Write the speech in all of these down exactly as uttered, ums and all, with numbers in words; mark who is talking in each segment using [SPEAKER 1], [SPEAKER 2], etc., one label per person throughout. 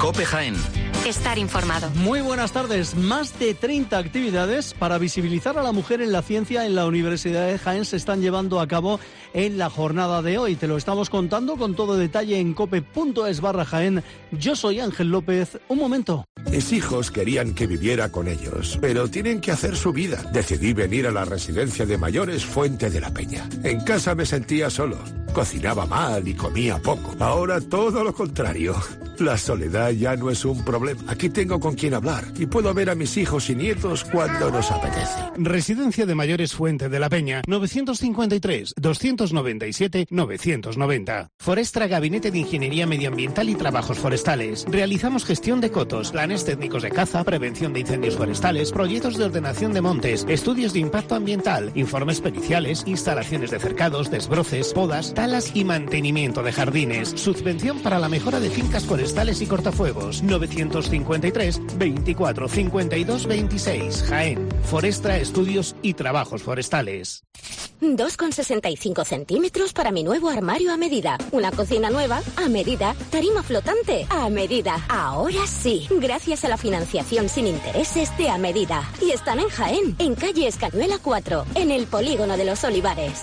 [SPEAKER 1] COPE Jaén.
[SPEAKER 2] Estar informado.
[SPEAKER 3] Muy buenas tardes. Más de treinta actividades para visibilizar a la mujer en la ciencia en la Universidad de Jaén se están llevando a cabo en la jornada de hoy. Te lo estamos contando con todo detalle en cope.es barra Jaén. Yo soy Ángel López. Un momento.
[SPEAKER 4] Mis hijos querían que viviera con ellos, pero tienen que hacer su vida. Decidí venir a la residencia de mayores Fuente de la Peña. En casa me sentía solo. Cocinaba mal y comía poco. Ahora todo lo contrario. La soledad ya no es un problema. Aquí tengo con quien hablar y puedo ver a mis hijos y nietos cuando nos apetece.
[SPEAKER 5] Residencia de Mayores Fuente de la Peña, novecientos cincuenta y tres, doscientos noventa y siete, novecientos noventa. Forestra, Gabinete de Ingeniería Medioambiental y Trabajos Forestales. Realizamos gestión de cotos, planes técnicos de caza, prevención de incendios forestales, proyectos de ordenación de montes, estudios de impacto ambiental, informes periciales, instalaciones de cercados, desbroces, podas, talas y mantenimiento de jardines. Subvención para la mejora de fincas forestales y cortafuegos. novecientos cincuenta y tres, veinticuatro, cincuenta y dos, veintiséis. Jaén. Forestra, Estudios y Trabajos Forestales.
[SPEAKER 6] dos con sesenta y cinco centímetros para mi nuevo armario a medida. Una cocina nueva a medida. Tarima flotante a medida. Ahora sí, gracias a la financiación sin intereses de a medida. Y están en Jaén, en calle Escañuela cuatro, en el Polígono de los Olivares.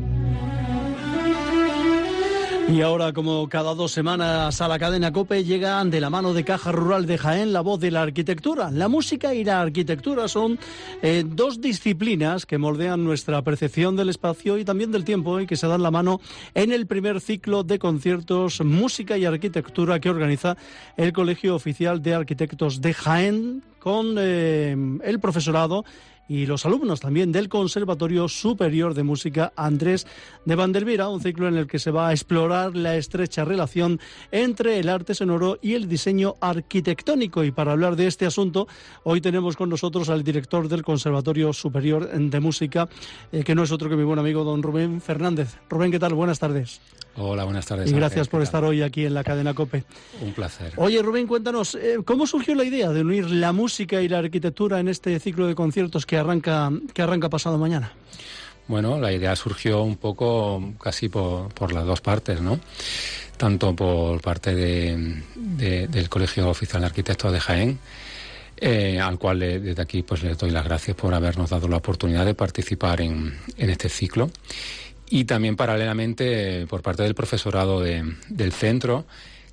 [SPEAKER 3] Y ahora, como cada dos semanas a la cadena COPE, llega de la mano de Caja Rural de Jaén la voz de la arquitectura. La música y la arquitectura son eh, dos disciplinas que moldean nuestra percepción del espacio y también del tiempo y que se dan la mano en el primer ciclo de conciertos Música y Arquitectura que organiza el Colegio Oficial de Arquitectos de Jaén con eh, el profesorado y los alumnos también del Conservatorio Superior de Música Andrés de Vandervira, un ciclo en el que se va a explorar la estrecha relación entre el arte sonoro y el diseño arquitectónico. Y para hablar de este asunto, hoy tenemos con nosotros al director del Conservatorio Superior de Música, eh, que no es otro que mi buen amigo don Rubén Fernández. Rubén, ¿qué tal? Buenas tardes.
[SPEAKER 7] Hola, buenas tardes.
[SPEAKER 3] Y gracias
[SPEAKER 7] Ángel,
[SPEAKER 3] por estar hoy aquí en la cadena COPE.
[SPEAKER 7] Un placer.
[SPEAKER 3] Oye, Rubén, cuéntanos, eh, ¿cómo surgió la idea de unir la música y la arquitectura en este ciclo de conciertos que arranca, que arranca pasado mañana?
[SPEAKER 7] Bueno, la idea surgió un poco casi por, por las dos partes, ¿no? Tanto por parte de, de, del Colegio Oficial de Arquitectos de Jaén, eh, al cual le, desde aquí pues les doy las gracias por habernos dado la oportunidad de participar en, en este ciclo. Y también paralelamente por parte del profesorado de, del centro,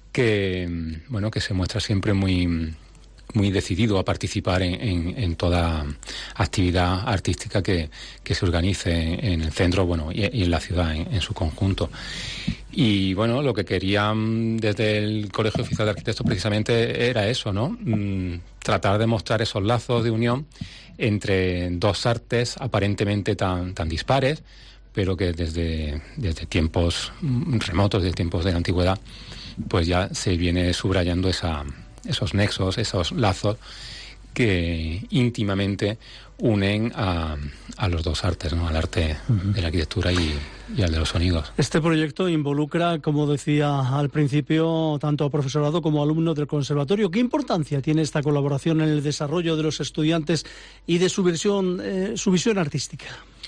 [SPEAKER 7] que bueno que se muestra siempre muy muy decidido a participar en, en, en toda actividad artística que, que se organice en, en el centro, bueno, y, y en la ciudad en, en su conjunto. Y bueno, lo que querían desde el Colegio Oficial de Arquitectos precisamente era eso, ¿no? Mm, tratar de mostrar esos lazos de unión entre dos artes aparentemente tan, tan dispares, pero que desde, desde tiempos remotos, desde tiempos de la antigüedad, pues ya se viene subrayando esa, esos nexos, esos lazos que íntimamente unen a, a los dos artes, ¿no? Al arte uh-huh. de la arquitectura y, y al de los sonidos.
[SPEAKER 3] Este proyecto involucra, como decía al principio, tanto a profesorado como a alumnos del conservatorio. ¿Qué importancia tiene esta colaboración en el desarrollo de los estudiantes y de su visión, eh, su visión artística?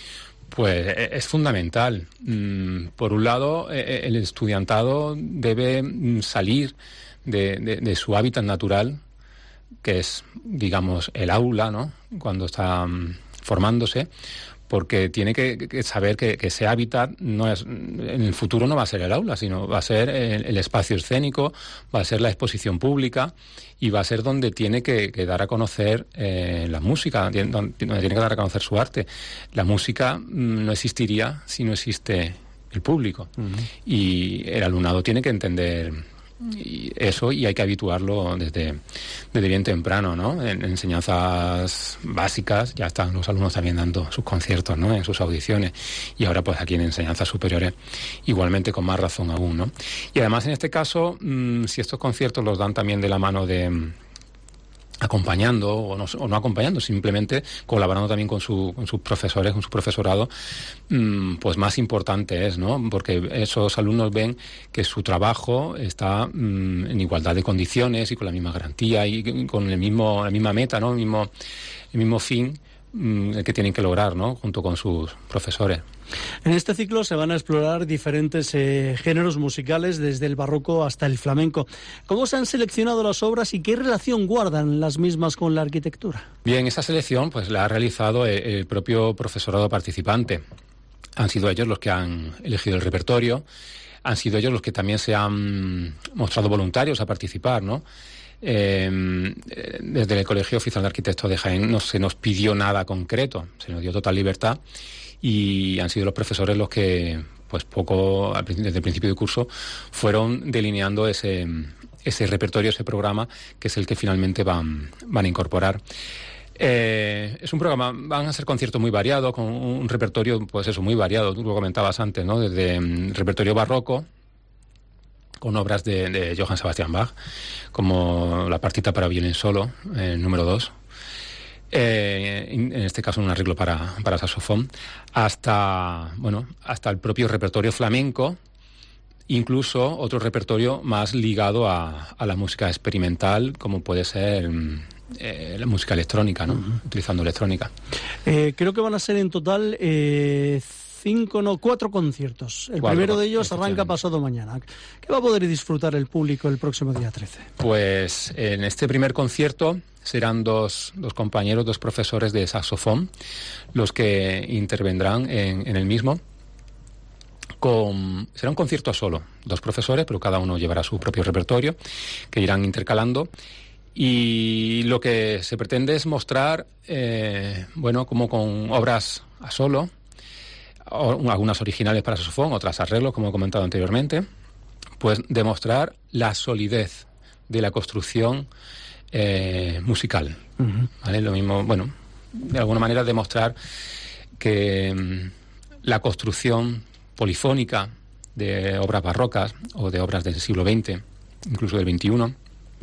[SPEAKER 7] Pues es fundamental. Por un lado, el estudiantado debe salir de, de, de su hábitat natural, que es, digamos, el aula, ¿no? Cuando está formándose, porque tiene que, que saber que, que ese hábitat no es, en el futuro no va a ser el aula, sino va a ser el, el espacio escénico, va a ser la exposición pública y va a ser donde tiene que, que dar a conocer eh, la música, donde, donde tiene que dar a conocer su arte. La música mmm, no existiría si no existe el público. Uh-huh. Y el alumnado tiene que entender y eso, y hay que habituarlo desde, desde bien temprano, ¿no? En enseñanzas básicas ya están los alumnos también dando sus conciertos, ¿no? En sus audiciones, y ahora pues aquí en enseñanzas superiores igualmente con más razón aún, ¿no? Y además en este caso, mmm, si estos conciertos los dan también de la mano de acompañando o no, o no acompañando, simplemente colaborando también con, su, con sus profesores, con su profesorado, mmm, pues más importante es, ¿no? Porque esos alumnos ven que su trabajo está mmm, en igualdad de condiciones y con la misma garantía y con el mismo, la misma meta, ¿no? El mismo, el mismo fin mmm, que tienen que lograr, ¿no? Junto con sus profesores.
[SPEAKER 3] En este ciclo se van a explorar diferentes eh, géneros musicales, desde el barroco hasta el flamenco. ¿Cómo se han seleccionado las obras y qué relación guardan las mismas con la arquitectura?
[SPEAKER 7] Bien, esa selección pues la ha realizado el, el propio profesorado participante. Han sido ellos los que han elegido el repertorio, han sido ellos los que también se han mostrado voluntarios a participar, ¿no? Eh, desde el Colegio Oficial de Arquitectos de Jaén no se nos pidió nada concreto, se nos dio total libertad y han sido los profesores los que, pues poco, desde el principio del curso, fueron delineando ese, ese repertorio, ese programa, que es el que finalmente van, van a incorporar. Eh, es un programa, van a ser conciertos muy variados, con un repertorio, pues eso, muy variado, tú lo comentabas antes, ¿no? Desde um, repertorio barroco, con obras de, de Johann Sebastian Bach, como la partita para violín solo, eh, número dos, eh, en este caso un arreglo para, para saxofón, hasta, bueno, hasta el propio repertorio flamenco, incluso otro repertorio más ligado a, a la música experimental, como puede ser eh, la música electrónica, ¿no? Uh-huh. Utilizando electrónica.
[SPEAKER 3] Eh, creo que van a ser en total eh, cinco, no, cuatro conciertos. El cuatro, primero de ellos arranca pasado mañana. ¿Qué va a poder disfrutar el público el próximo día trece?
[SPEAKER 7] Pues en este primer concierto serán dos, dos compañeros, dos profesores de saxofón, los que intervendrán en, en el mismo. Con, será un concierto a solo, dos profesores, pero cada uno llevará su propio repertorio, que irán intercalando. Y lo que se pretende es mostrar, eh, bueno, como con obras a solo, o, algunas originales para saxofón, otras arreglos, como he comentado anteriormente, pues demostrar la solidez de la construcción eh, musical. Uh-huh. ¿Vale? Lo mismo, bueno, de alguna manera demostrar que um, la construcción polifónica de obras barrocas o de obras del siglo veinte, incluso del veintiuno,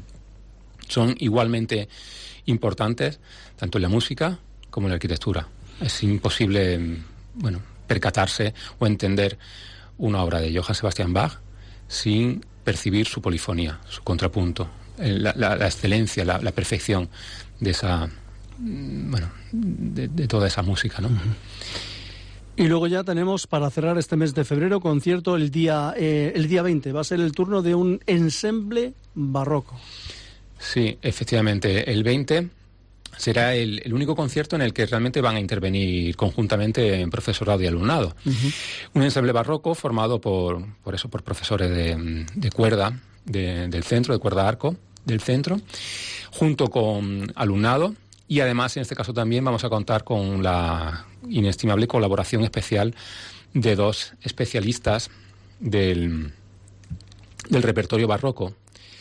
[SPEAKER 7] son igualmente importantes tanto en la música como en la arquitectura. Es imposible, bueno, percatarse o entender una obra de Johann Sebastian Bach sin percibir su polifonía, su contrapunto, la, la, la excelencia, la, la perfección de esa, bueno, de, de toda esa música, ¿no? Uh-huh.
[SPEAKER 3] Y luego ya tenemos, para cerrar este mes de febrero, concierto el día eh, el día veinte. Va a ser el turno de un ensemble barroco.
[SPEAKER 7] Sí, efectivamente. El veinte será el, el único concierto en el que realmente van a intervenir conjuntamente en profesorado y alumnado. Uh-huh. Un ensemble barroco formado por, por eso, por profesores de, de cuerda de, del centro, de cuerda arco del centro, junto con alumnado. Y además, en este caso también vamos a contar con la inestimable colaboración especial de dos especialistas del, del repertorio barroco,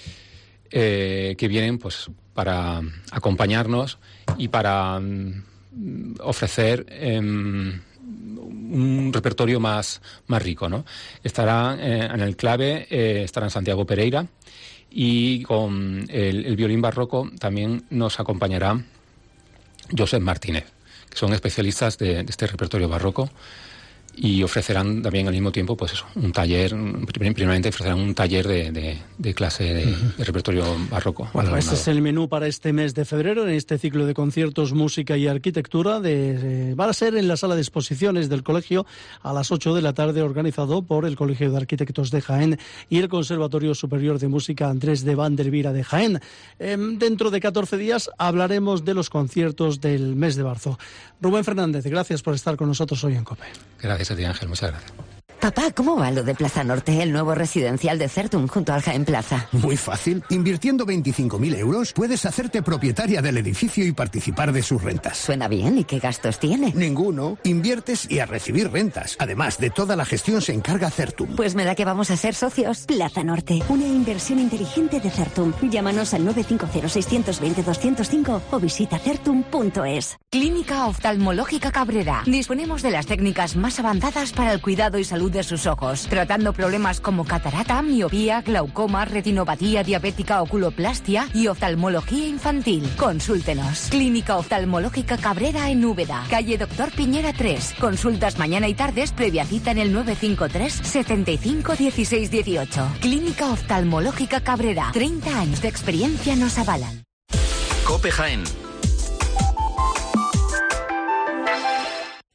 [SPEAKER 7] eh, que vienen pues para acompañarnos y para um, ofrecer um, un repertorio más, más rico, ¿no? Estará eh, en el clave, eh, estará en Santiago Pereira, y con el, el violín barroco también nos acompañará Josep Martínez, que son especialistas de, de este repertorio barroco, y ofrecerán también al mismo tiempo, pues eso, un taller, primeramente ofrecerán un taller de, de, de clase de, uh-huh. de repertorio barroco.
[SPEAKER 3] Bueno, este es el menú para este mes de febrero, en este ciclo de conciertos, música y arquitectura. De, de, va a ser en la sala de exposiciones del colegio a las ocho de la tarde, organizado por el Colegio de Arquitectos de Jaén y el Conservatorio Superior de Música Andrés de Vandervira de Jaén. Eh, dentro de catorce días hablaremos de los conciertos del mes de marzo. Rubén Fernández, gracias por estar con nosotros hoy en COPE.
[SPEAKER 7] Gracias a ti, Ángel, muchas gracias.
[SPEAKER 1] Papá, ¿cómo va lo de Plaza Norte, el nuevo residencial de Certum junto al Jaén Plaza?
[SPEAKER 2] Muy fácil. Invirtiendo veinticinco mil euros puedes hacerte propietaria del edificio y participar de sus rentas.
[SPEAKER 1] Suena bien. ¿Y qué gastos tiene?
[SPEAKER 2] Ninguno. Inviertes y a recibir rentas. Además, de toda la gestión se encarga Certum.
[SPEAKER 1] Pues me da que vamos a ser socios.
[SPEAKER 8] Plaza Norte, una inversión inteligente de Certum. Llámanos al nueve cinco cero, seis dos cero, dos cero cinco o visita certum punto es.
[SPEAKER 9] Clínica Oftalmológica Cabrera. Disponemos de las técnicas más avanzadas para el cuidado y salud de sus ojos, tratando problemas como catarata, miopía, glaucoma, retinopatía diabética, oculoplastia y oftalmología infantil. Consúltenos. Clínica Oftalmológica Cabrera en Úbeda, calle Doctor Piñera tres. Consultas mañana y tardes, previa cita en el nueve cinco tres, setenta y cinco, dieciséis dieciocho. Clínica Oftalmológica Cabrera. treinta años de experiencia nos avalan.
[SPEAKER 10] COPE Jaén.